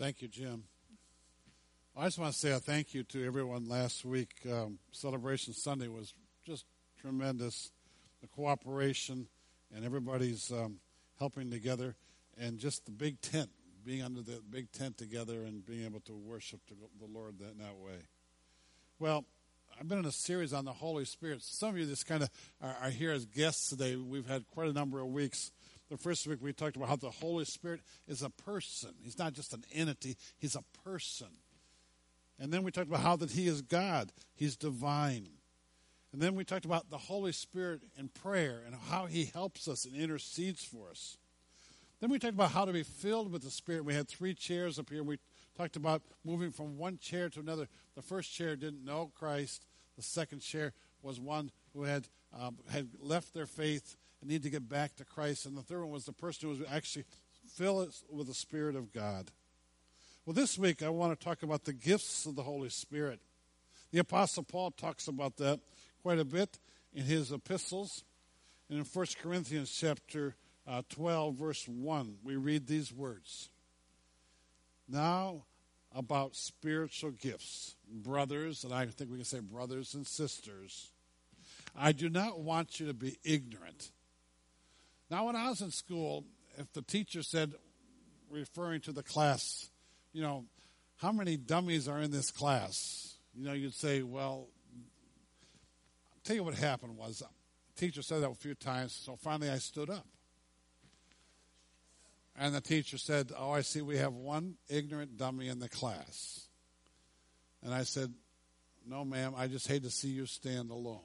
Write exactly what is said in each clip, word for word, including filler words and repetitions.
Thank you, Jim. I just want to say a thank you to everyone last week. Um, Celebration Sunday was just tremendous. The cooperation and everybody's um, helping together, and just the big tent, being under the big tent together and being able to worship the Lord that, in that way. Well, I've been in a series on the Holy Spirit. Some of you just kind of are, are here as guests today. We've had quite a number of weeks. The first week we talked about how the Holy Spirit is a person. He's not just an entity. He's a person. And then we talked about how that he is God. He's divine. And then we talked about the Holy Spirit in prayer and how he helps us and intercedes for us. Then we talked about how to be filled with the Spirit. We had three chairs up here. We talked about moving from one chair to another. The first chair didn't know Christ. The second chair was one who had um, had left their faith and needed to get back to Christ. And the third one was the person who was actually filled with the Spirit of God. Well, this week I want to talk about the gifts of the Holy Spirit. The Apostle Paul talks about that quite a bit in his epistles. And in First Corinthians chapter uh, twelve, verse one, we read these words. Now about spiritual gifts, brothers, and I think we can say brothers and sisters, I do not want you to be ignorant. Now, when I was in school, if the teacher said, referring to the class, you know, how many dummies are in this class? You know, you'd say, well, I'll tell you what happened was, the teacher said that a few times, so finally I stood up. And the teacher said, oh, I see we have one ignorant dummy in the class. And I said, no, ma'am, I just hate to see you stand alone.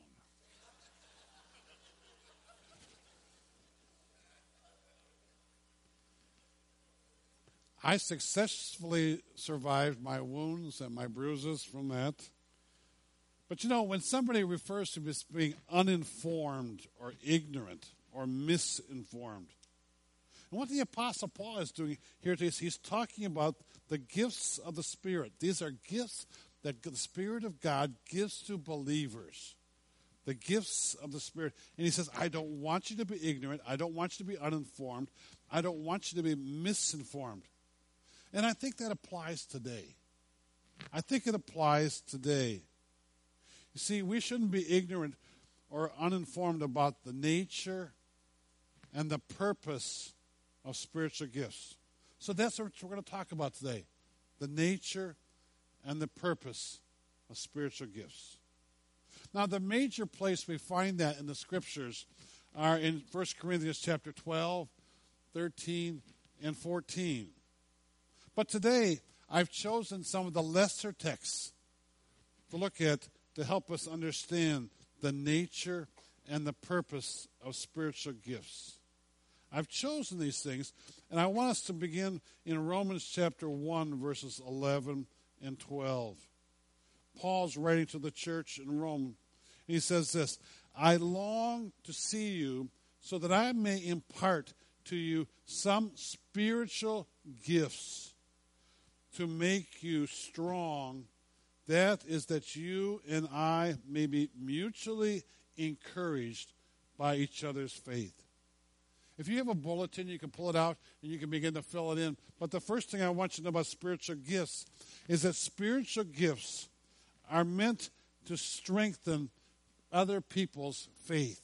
I successfully survived my wounds and my bruises from that. But you know, when somebody refers to this being uninformed or ignorant or misinformed, and what the Apostle Paul is doing here today is he's talking about the gifts of the Spirit. These are gifts that the Spirit of God gives to believers. The gifts of the Spirit. And he says, I don't want you to be ignorant. I don't want you to be uninformed. I don't want you to be misinformed. And I think that applies today. I think it applies today. You see, we shouldn't be ignorant or uninformed about the nature and the purpose of spiritual gifts. So that's what we're going to talk about today. The nature and the purpose of spiritual gifts. Now, the major place we find that in the Scriptures are in First Corinthians chapter twelve, thirteen, and fourteen. But today, I've chosen some of the lesser texts to look at to help us understand the nature and the purpose of spiritual gifts. I've chosen these things, and I want us to begin in Romans chapter one, verses eleven and twelve. Paul's writing to the church in Rome. He says this, I long to see you so that I may impart to you some spiritual gifts to make you strong. That is that you and I may be mutually encouraged by each other's faith. If you have a bulletin, you can pull it out and you can begin to fill it in. But the first thing I want you to know about spiritual gifts is that spiritual gifts are meant to strengthen other people's faith.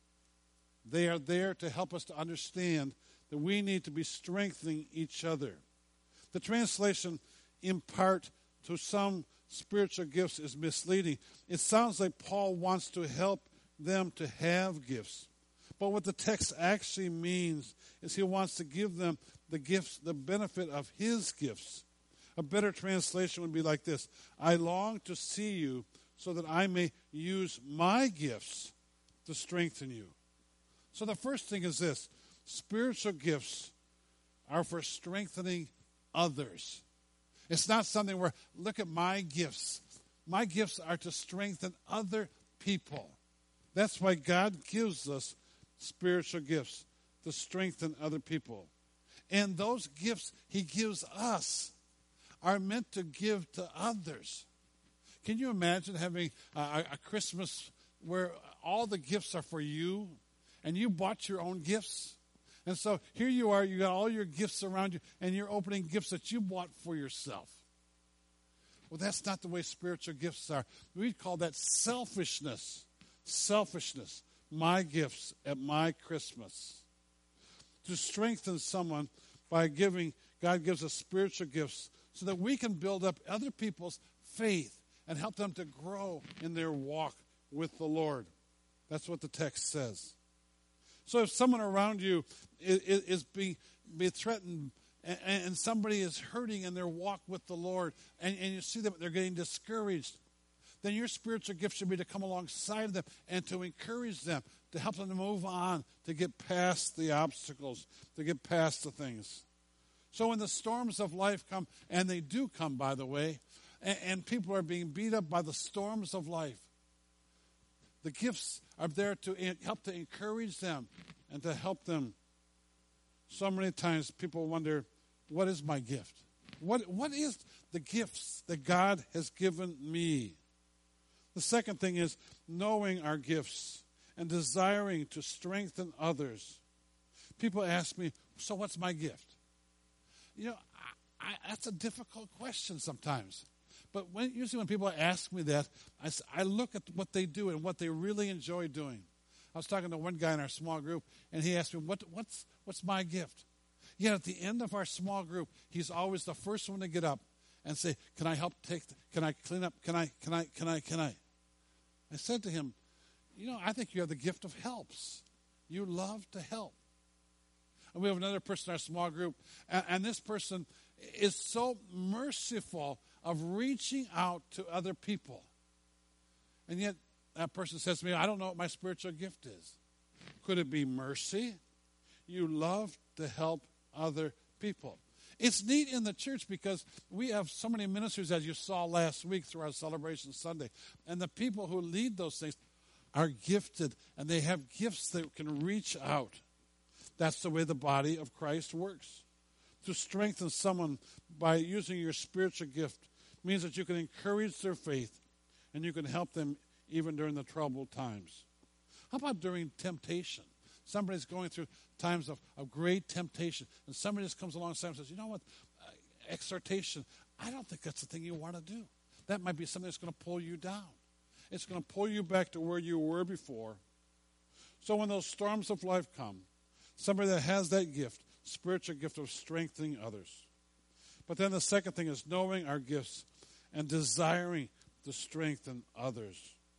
They are there to help us to understand that we need to be strengthening each other. The translation, impart to some spiritual gifts, is misleading. It sounds like Paul wants to help them to have gifts. But what the text actually means is he wants to give them the gifts, the benefit of his gifts. A better translation would be like this. I long to see you so that I may use my gifts to strengthen you. So the first thing is this. Spiritual gifts are for strengthening others. It's not something where, look at my gifts. My gifts are to strengthen other people. That's why God gives us spiritual gifts, to strengthen other people. And those gifts he gives us are meant to give to others. Can you imagine having a, a Christmas where all the gifts are for you and you bought your own gifts? And so here you are, you got all your gifts around you, and you're opening gifts that you bought for yourself. Well, that's not the way spiritual gifts are. We call that selfishness. Selfishness. My gifts at my Christmas. To strengthen someone by giving, God gives us spiritual gifts so that we can build up other people's faith and help them to grow in their walk with the Lord. That's what the text says. So if someone around you is, is being, being threatened and, and somebody is hurting in their walk with the Lord, and, and you see them, they're getting discouraged, then your spiritual gift should be to come alongside of them and to encourage them, to help them to move on, to get past the obstacles, to get past the things. So when the storms of life come, and they do come, by the way, and, and people are being beat up by the storms of life, the gifts are there to help to encourage them and to help them. So many times people wonder, what is my gift? What What is the gifts that God has given me? The second thing is knowing our gifts and desiring to strengthen others. People ask me, so what's my gift? You know, I, I, that's a difficult question sometimes. But when, usually when people ask me that, I, I look at what they do and what they really enjoy doing. I was talking to one guy in our small group, and he asked me, what, what's, what's my gift? Yet at the end of our small group, he's always the first one to get up and say, can I help take, the, can I clean up, can I, can I, can I, can I? I said to him, you know, I think you have the gift of helps. You love to help. And we have another person in our small group, and, and this person is so merciful of reaching out to other people. And yet that person says to me, I don't know what my spiritual gift is. Could it be mercy? You love to help other people. It's neat in the church because we have so many ministers, as you saw last week through our Celebration Sunday. And the people who lead those things are gifted, and they have gifts that can reach out. That's the way the body of Christ works. To strengthen someone by using your spiritual gift means that you can encourage their faith and you can help them even during the troubled times. How about during temptation? Somebody's going through times of, of great temptation, and somebody just comes alongside and says, you know what, uh, exhortation, I don't think that's the thing you want to do. That might be something that's going to pull you down. It's going to pull you back to where you were before. So when those storms of life come, somebody that has that gift, spiritual gift of strengthening others. But then the second thing is knowing our gifts and desiring to strengthen others.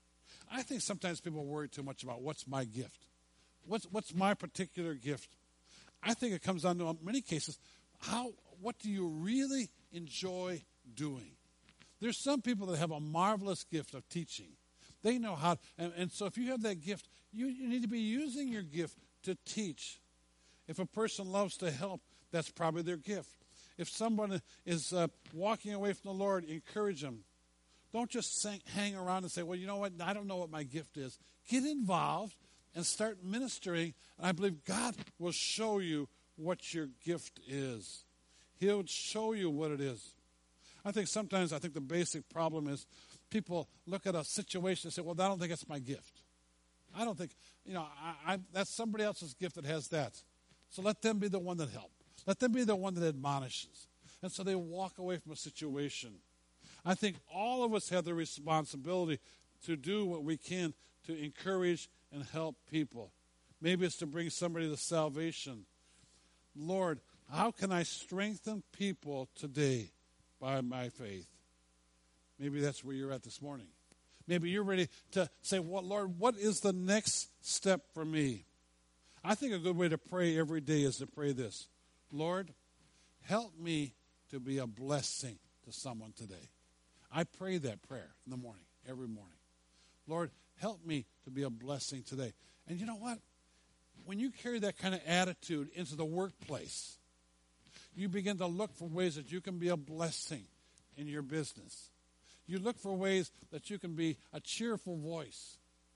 I think sometimes people worry too much about what's my gift. What's what's my particular gift? I think it comes down to, in many cases, how what do you really enjoy doing? There's some people that have a marvelous gift of teaching. They know how, and, and so if you have that gift, you, you need to be using your gift to teach. If a person loves to help, that's probably their gift. If someone is uh, walking away from the Lord, encourage them. Don't just sing, hang around and say, well, you know what, I don't know what my gift is. Get involved and start ministering, and I believe God will show you what your gift is. He'll show you what it is. I think sometimes I think the basic problem is people look at a situation and say, well, I don't think it's my gift. I don't think, you know, I, I, that's somebody else's gift that has that. So let them be the one that helps. Let them be the one that admonishes. And so they walk away from a situation. I think all of us have the responsibility to do what we can to encourage and help people. Maybe it's to bring somebody to salvation. Lord, how can I strengthen people today by my faith? Maybe that's where you're at this morning. Maybe you're ready to say, well, Lord, what is the next step for me? I think a good way to pray every day is to pray this. Lord, help me to be a blessing to someone today. I pray that prayer in the morning, every morning. Lord, help me to be a blessing today. And you know what? When you carry that kind of attitude into the workplace, you begin to look for ways that you can be a blessing in your business. You look for ways that you can be a cheerful voice.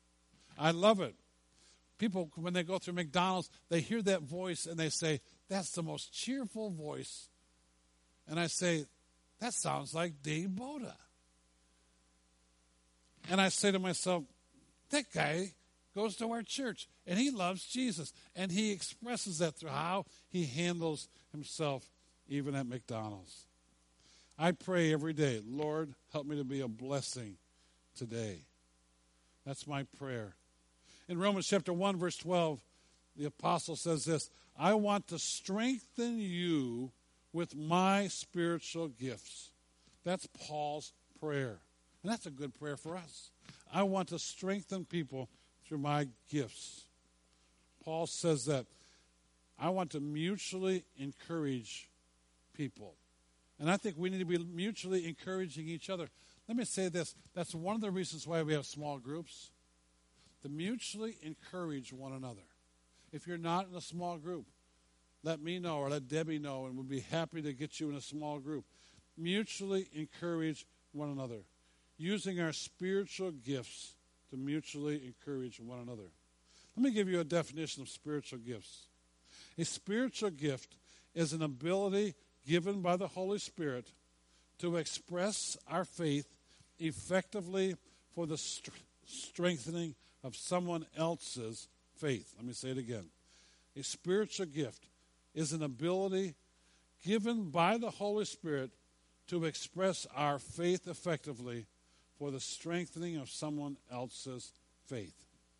I love it. People, when they go through McDonald's, they hear that voice and they say, that's the most cheerful voice. And I say, that sounds like Dave Boda. And I say to myself, that guy goes to our church, and he loves Jesus. And he expresses that through how he handles himself, even at McDonald's. I pray every day, Lord, help me to be a blessing today. That's my prayer. In Romans chapter one, verse twelve, the apostle says this, I want to strengthen you with my spiritual gifts. That's Paul's prayer. And that's a good prayer for us. I want to strengthen people through my gifts. Paul says that I want to mutually encourage people. And I think we need to be mutually encouraging each other. Let me say this. That's one of the reasons why we have small groups. To mutually encourage one another. If you're not in a small group, let me know or let Debbie know, and we'll be happy to get you in a small group. Mutually encourage one another. Using our spiritual gifts to mutually encourage one another. Let me give you a definition of spiritual gifts. A spiritual gift is an ability given by the Holy Spirit to express our faith effectively for the st- strengthening of someone else's faith. Let me say it again. A spiritual gift is an ability given by the Holy Spirit to express our faith effectively for the strengthening of someone else's faith.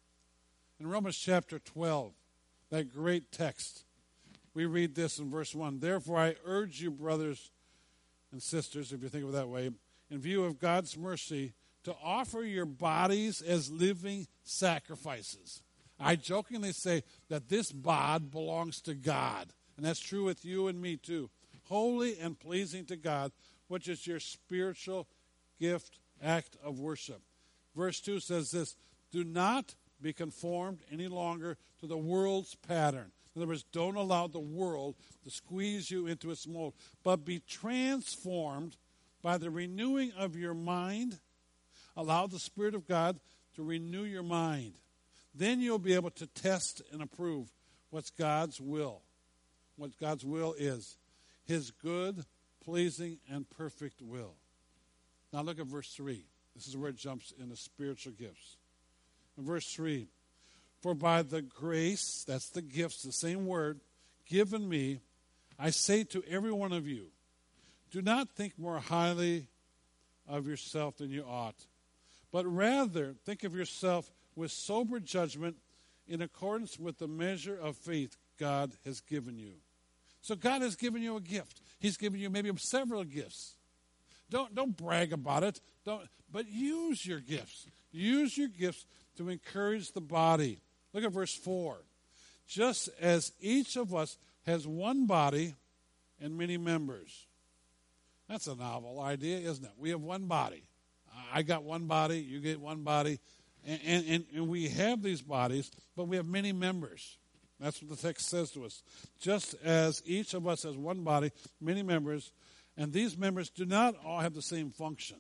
In Romans chapter twelve, that great text, we read this in verse one. Therefore I urge you, brothers and sisters, if you think of it that way, in view of God's mercy, to offer your bodies as living sacrifices. I jokingly say that this bod belongs to God. And that's true with you and me too. Holy and pleasing to God, which is your spiritual gift, act of worship. Verse two says this, do not be conformed any longer to the world's pattern. In other words, don't allow the world to squeeze you into its mold, but be transformed by the renewing of your mind. Allow the Spirit of God to renew your mind. Then you'll be able to test and approve what's God's will, what God's will is, his good, pleasing, and perfect will. Now look at verse three. This is where it jumps into spiritual gifts. In verse three, for by the grace, that's the gifts, the same word, given me, I say to every one of you, do not think more highly of yourself than you ought, but rather think of yourself with sober judgment in accordance with the measure of faith God has given you. So God has given you a gift. He's given you maybe several gifts. Don't don't brag about it. Don't but use your gifts. Use your gifts to encourage the body. Look at verse four. Just as each of us has one body and many members. That's a novel idea, isn't it? We have one body. I got one body, you get one body. And, and, and we have these bodies, but we have many members. That's what the text says to us. Just as each of us has one body, many members, and these members do not all have the same function.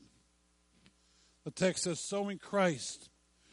The text says, so in Christ,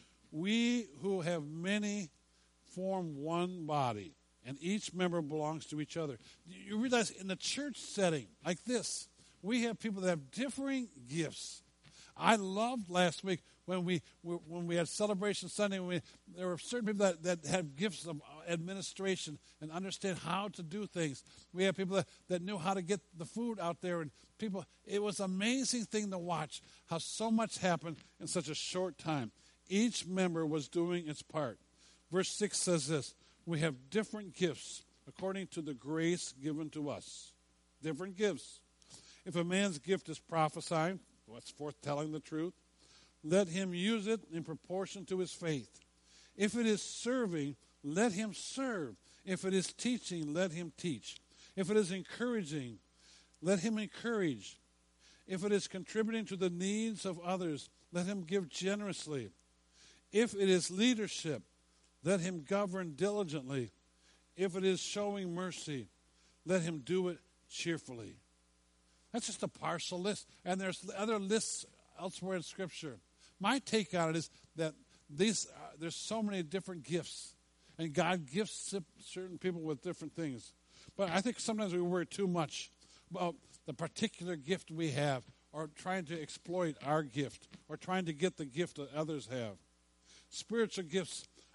we who have many form one body, and each member belongs to each other. You realize in the church setting like this, we have people that have differing gifts. I loved last week when we when we had Celebration Sunday. When we, there were certain people that, that had gifts of administration and understand how to do things. We had people that, that knew how to get the food out there, and people. It was an amazing thing to watch how so much happened in such a short time. Each member was doing its part. Verse six says this: we have different gifts according to the grace given to us. Different gifts. If a man's gift is prophesying, what's forth telling the truth, let him use it in proportion to his faith. If it is serving, let him serve. If it is teaching, let him teach. If it is encouraging, let him encourage. If it is contributing to the needs of others, let him give generously. If it is leadership, let him govern diligently. If it is showing mercy, let him do it cheerfully. That's just a partial list. And there's other lists elsewhere in Scripture. My take on it is that these uh, there's so many different gifts. And God gifts certain people with different things. But I think sometimes we worry too much about the particular gift we have, or trying to exploit our gift, or trying to get the gift that others have. Spiritual gifts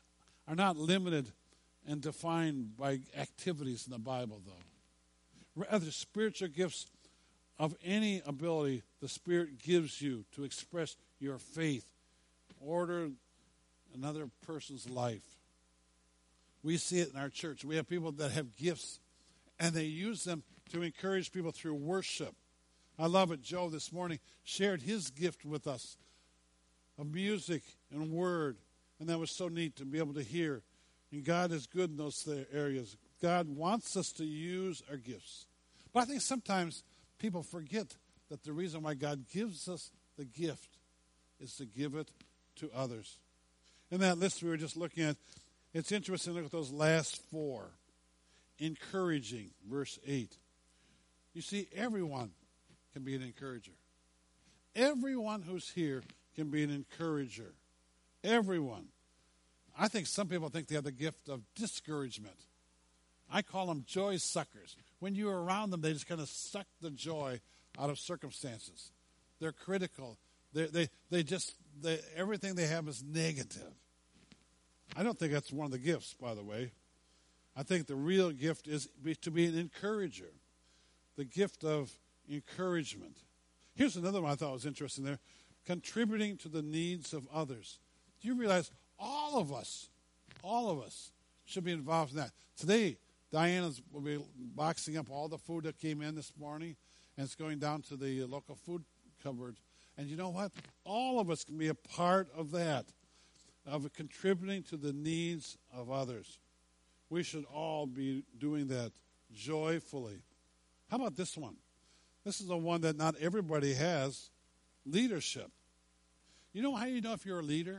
are not limited and defined by activities in the Bible, though. Rather, spiritual gifts of any ability the Spirit gives you to express your faith, order another person's life. We see it in our church. We have people that have gifts, and they use them to encourage people through worship. I love it. Joe this morning shared his gift with us of music and word, and that was so neat to be able to hear. And God is good in those areas. God wants us to use our gifts. But I think sometimes people forget that the reason why God gives us the gift is to give it to others. In that list we were just looking at, it's interesting to look at those last four. Encouraging, verse eight. You see, everyone can be an encourager. Everyone who's here can be an encourager. Everyone. I think some people think they have the gift of discouragement. I call them joy suckers. When you're around them, they just kind of suck the joy out of circumstances. They're critical. They they they just they, everything they have is negative. I don't think that's one of the gifts, by the way. I think the real gift is be, to be an encourager. The gift of encouragement. Here's another one I thought was interesting there. Contributing to the needs of others. Do you realize all of us, all of us should be involved in that? Today, Diana's will be boxing up all the food that came in this morning, and it's going down to the local food cupboard. And you know what? All of us can be a part of that, of contributing to the needs of others. We should all be doing that joyfully. How about this one? This is the one that not everybody has, leadership. You know how you know if you're a leader?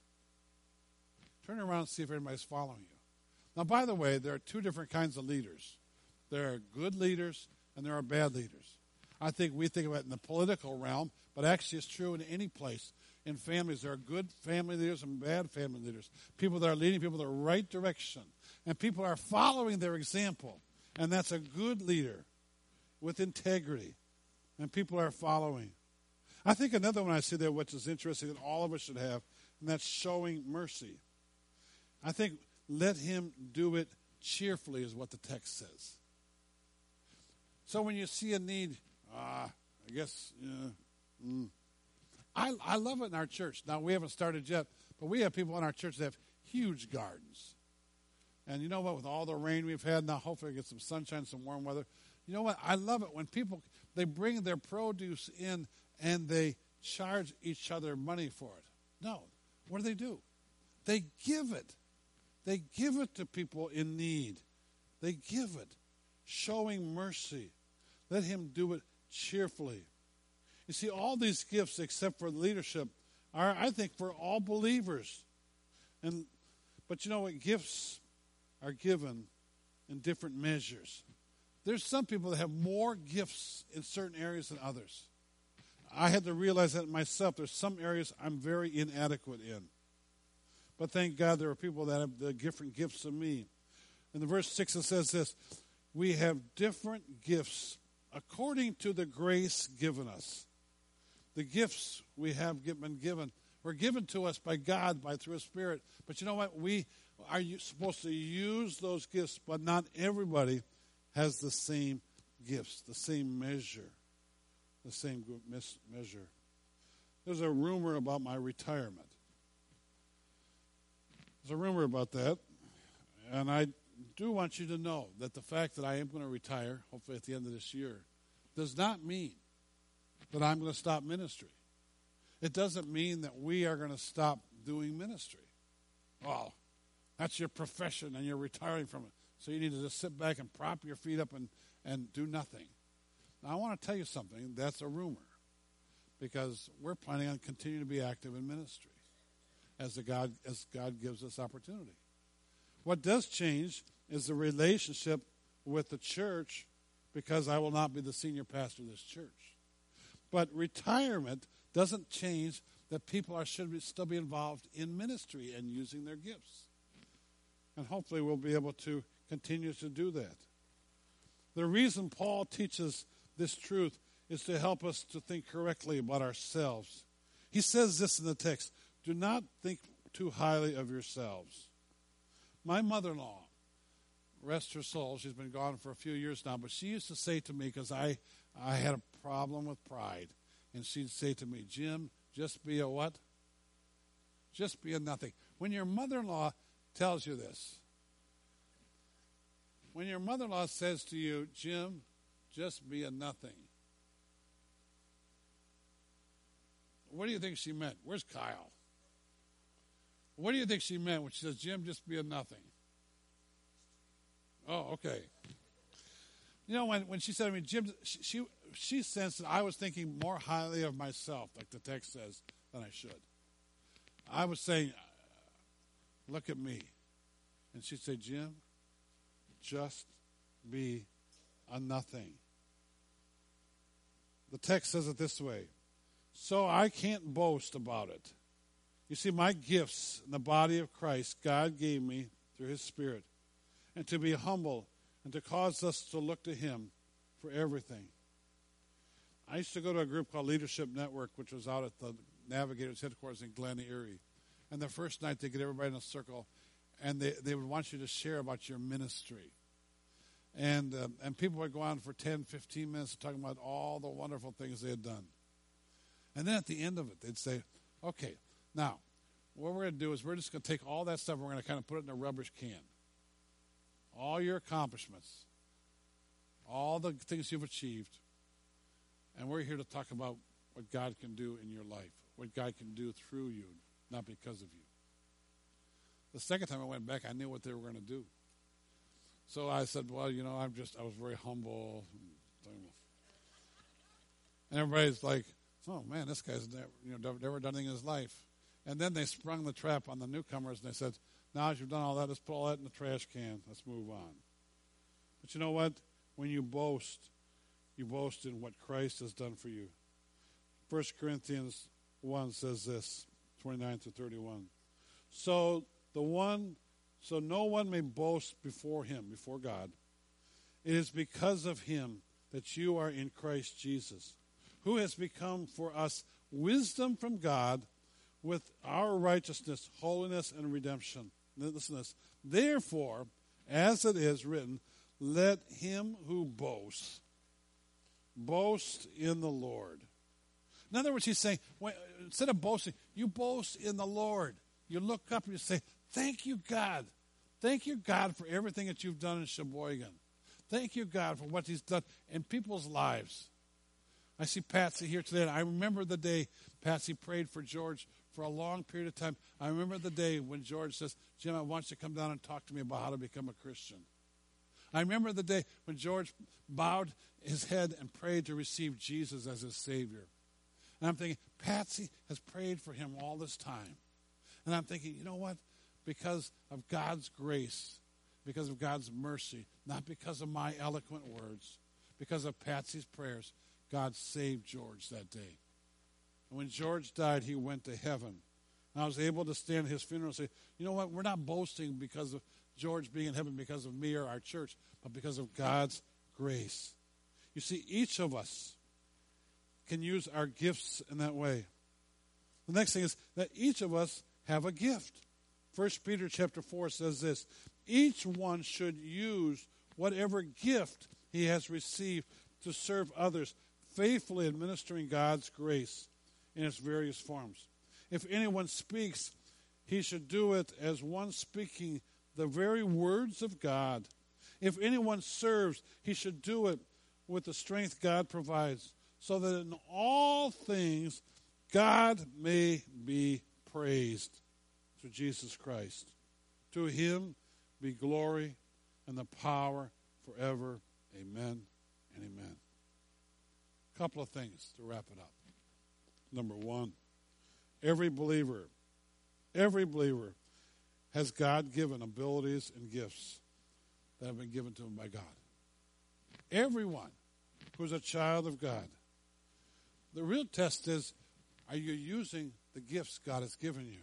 Turn around and see if everybody's following you. Now, by the way, there are two different kinds of leaders. There are good leaders and there are bad leaders. I think we think of it in the political realm, but actually it's true in any place. In families, there are good family leaders and bad family leaders. People that are leading people in the right direction. And people are following their example. And that's a good leader with integrity. And people are following. I think another one I see there, which is interesting, that all of us should have, and that's showing mercy. I think let him do it cheerfully is what the text says. So when you see a need, ah, uh, I guess, yeah, mm. I, I love it in our church. Now, we haven't started yet, but we have people in our church that have huge gardens. And you know what? With all the rain we've had, now hopefully we get some sunshine, some warm weather. You know what? I love it when people, they bring their produce in and they charge each other money for it. No. What do they do? They give it. They give it to people in need. They give it, showing mercy. Let him do it cheerfully. You see, all these gifts, except for leadership, are, I think, for all believers. And but you know what? Gifts are given in different measures. There's some people that have more gifts in certain areas than others. I had to realize that myself. There's some areas I'm very inadequate in. But thank God there are people that have the different gifts than me. In the verse six it says this, we have different gifts according to the grace given us. The gifts we have been given were given to us by God, by through His Spirit. But you know what? We are supposed to use those gifts, but not everybody has the same gifts, the same measure, the same measure. There's a rumor about my retirement. There's a rumor about that, and I do want you to know that the fact that I am going to retire, hopefully at the end of this year, does not mean that I'm going to stop ministry. It doesn't mean that we are going to stop doing ministry. Well, that's your profession and you're retiring from it, so you need to just sit back and prop your feet up and, and do nothing. Now, I want to tell you something. That's a rumor, because we're planning on continuing to be active in ministry as the God as God gives us opportunity. What does change is the relationship with the church, because I will not be the senior pastor of this church. But retirement doesn't change that people are should be, still be involved in ministry and using their gifts. And hopefully we'll be able to continue to do that. The reason Paul teaches this truth is to help us to think correctly about ourselves. He says this in the text, do not think too highly of yourselves. My mother-in-law, rest her soul, she's been gone for a few years now, but she used to say to me, because I, I had a problem with pride, and she'd say to me, Jim, just be a what? Just be a nothing. When your mother-in-law tells you this, when your mother-in-law says to you, Jim, just be a nothing, what do you think she meant? Where's Kyle? What do you think she meant when she says, Jim, just be a nothing? Oh, okay. You know, when, when she said to me, Jim, she, she, she sensed that I was thinking more highly of myself, like the text says, than I should. I was saying, look at me. And she'd say, Jim, just be a nothing. The text says it this way. So I can't boast about it. You see, my gifts in the body of Christ, God gave me through his Spirit. And to be humble and to cause us to look to him for everything. I used to go to a group called Leadership Network, which was out at the Navigators headquarters in Glen Erie. And the first night they get everybody in a circle, and they, they would want you to share about your ministry. And um, and people would go on for ten, fifteen minutes talking about all the wonderful things they had done. And then at the end of it, they'd say, okay, now, what we're going to do is we're just going to take all that stuff and we're going to kind of put it in a rubbish can. All your accomplishments, all the things you've achieved, and we're here to talk about what God can do in your life, what God can do through you, not because of you. The second time I went back, I knew what they were going to do. So I said, well, you know, I'm just, I was very humble. And everybody's like, oh, man, this guy's never, you know, never done anything in his life. And then they sprung the trap on the newcomers, and they said, now as you've done all that, let's put all that in the trash can. Let's move on. But you know what? When you boast, you boast in what Christ has done for you. First Corinthians one says this, twenty-nine to thirty-one. So the one, so no one may boast before him, before God. It is because of him that you are in Christ Jesus, who has become for us wisdom from God with our righteousness, holiness, and redemption. Listen to this. Therefore, as it is written, let him who boasts boast in the Lord. In other words, he's saying, when, instead of boasting, you boast in the Lord. You look up and you say, thank you, God. Thank you, God, for everything that you've done in Sheboygan. Thank you, God, for what he's done in people's lives. I see Patsy here today, and I remember the day Patsy prayed for George for a long period of time. I remember the day when George says, Jim, I want you to come down and talk to me about how to become a Christian. I remember the day when George bowed his head and prayed to receive Jesus as his Savior. And I'm thinking, Patsy has prayed for him all this time. And I'm thinking, you know what? Because of God's grace, because of God's mercy, not because of my eloquent words, because of Patsy's prayers, God saved George that day. And when George died, he went to heaven. And I was able to stand at his funeral and say, you know what? We're not boasting because of George being in heaven because of me or our church, but because of God's grace. You see, each of us can use our gifts in that way. The next thing is that each of us have a gift. First Peter chapter four says this, each one should use whatever gift he has received to serve others, faithfully administering God's grace in its various forms. If anyone speaks, he should do it as one speaking the very words of God. If anyone serves, he should do it with the strength God provides, so that in all things God may be praised through Jesus Christ. To him be glory and the power forever. Amen and amen. A couple of things to wrap it up. Number one, every believer, every believer has God-given abilities and gifts that have been given to him by God. Everyone who's a child of God. The real test is, are you using the gifts God has given you?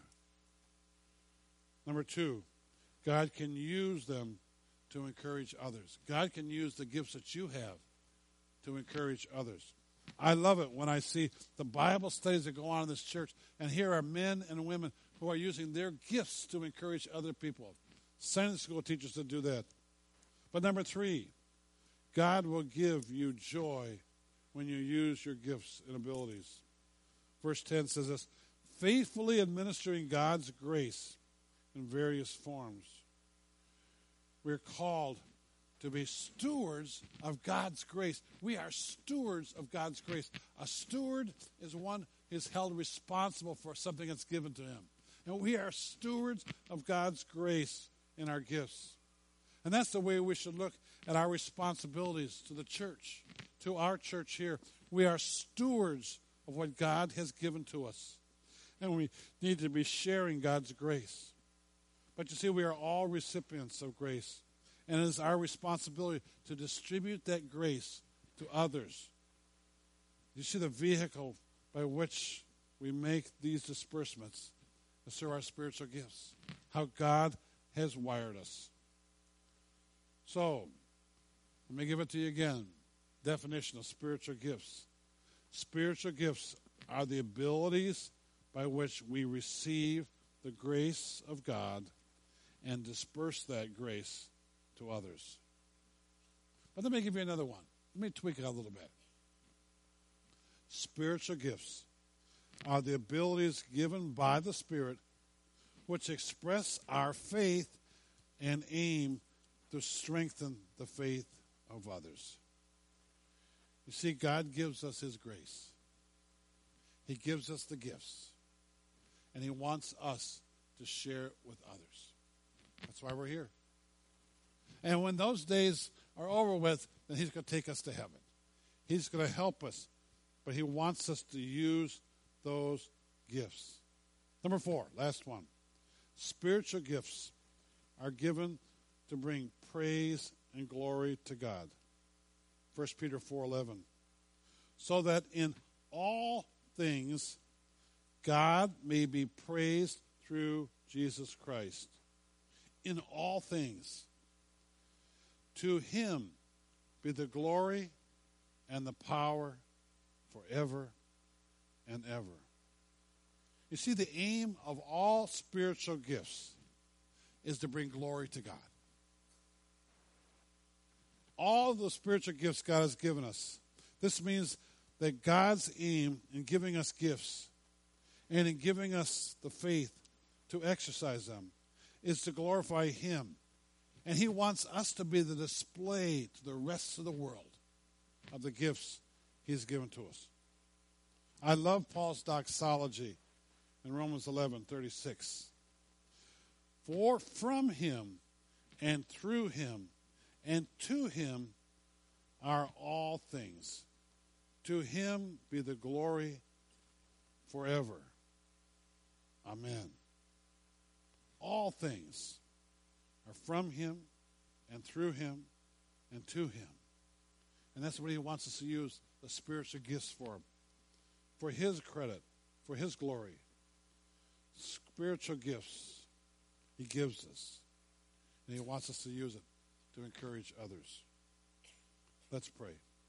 Number two, God can use them to encourage others. God can use the gifts that you have to encourage others. I love it when I see the Bible studies that go on in this church, and here are men and women who are using their gifts to encourage other people. Sunday school teachers to do that. But number three, God will give you joy when you use your gifts and abilities. Verse ten says this, faithfully administering God's grace in various forms. We're called to be stewards of God's grace. We are stewards of God's grace. A steward is one who is held responsible for something that's given to him. And we are stewards of God's grace in our gifts. And that's the way we should look at our responsibilities to the church, to our church here. We are stewards of what God has given to us. And we need to be sharing God's grace. But you see, we are all recipients of grace. And it is our responsibility to distribute that grace to others. You see, the vehicle by which we make these disbursements is through our spiritual gifts, how God has wired us. So, let me give it to you again. Definition of spiritual gifts. Spiritual gifts are the abilities by which we receive the grace of God and disperse that grace to others. But let me give you another one. Let me tweak it a little bit. Spiritual gifts are the abilities given by the Spirit which express our faith and aim to strengthen the faith of others. You see, God gives us His grace. He gives us the gifts. And He wants us to share it with others. That's why we're here. And when those days are over with, then He's going to take us to heaven. He's going to help us. But He wants us to use those gifts. Number four, last one. Spiritual gifts are given to bring praise and glory to God. First Peter four eleven. So that in all things God may be praised through Jesus Christ. In all things. To Him be the glory and the power forever and ever. You see, the aim of all spiritual gifts is to bring glory to God. All the spiritual gifts God has given us. This means that God's aim in giving us gifts and in giving us the faith to exercise them is to glorify Him. And He wants us to be the display to the rest of the world of the gifts He's given to us. I love Paul's doxology in Romans eleven thirty-six. For from Him and through Him and to Him are all things. To Him be the glory forever. Amen. All things are from Him and through Him and to Him. And that's what He wants us to use the spiritual gifts for. For His credit, for His glory. Spiritual gifts He gives us. And He wants us to use it to encourage others. Let's pray.